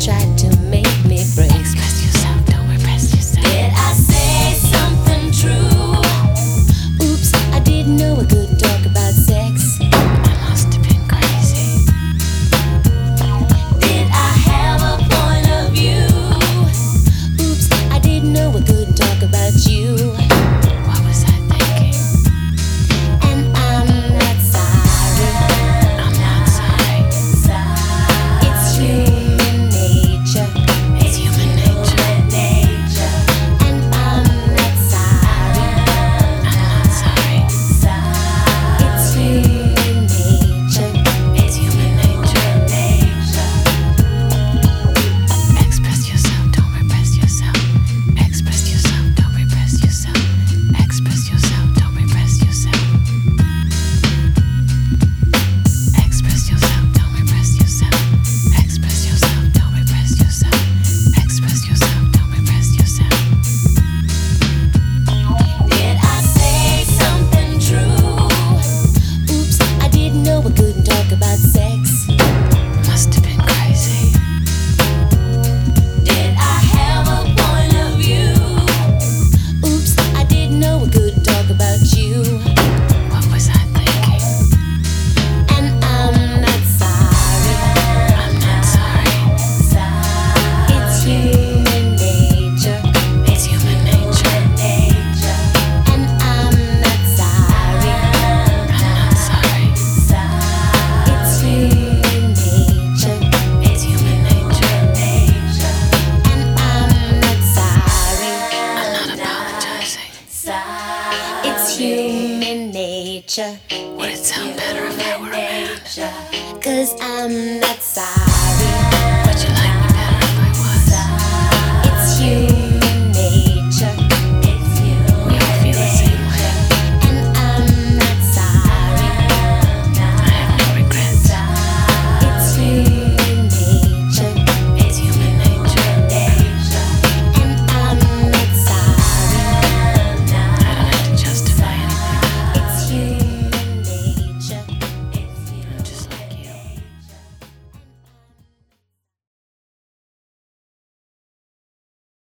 tried to make me break. Express yourself, don't repress yourself. Did I say something true? Oops, I didn't know I couldn't talk about sex. I must have been crazy. Did I have a point of view? Oops, I didn't know I couldn't talk about you. What was I thinking? And I'm not sorry. I'm not sorry. It's human nature. It's human nature. And I'm not sorry. I'm not sorry. It's human nature. It's human nature. Express yourself, don't repress yourself. Express yourself, don't repress yourself. Express yourself, don't repress yourself. Express yourself, don't repress yourself. Express yourself, don't repress yourself. Express yourself, don't repress yourself. Did I say something true? Oops, I didn't know I couldn't talk about sex. Must have been crazy. Did I have a point of view? Oops, I didn't know I couldn't talk about you. What was I thinking? And I'm not sorry. I'm not sorry. It's human nature. It's human nature. And I'm not sorry. I'm not sorry. It's human nature. It's human nature. And I'm not sorry. I'm not apologizing. It's human nature. Would it sound better if I were a man? 'Cause I'm not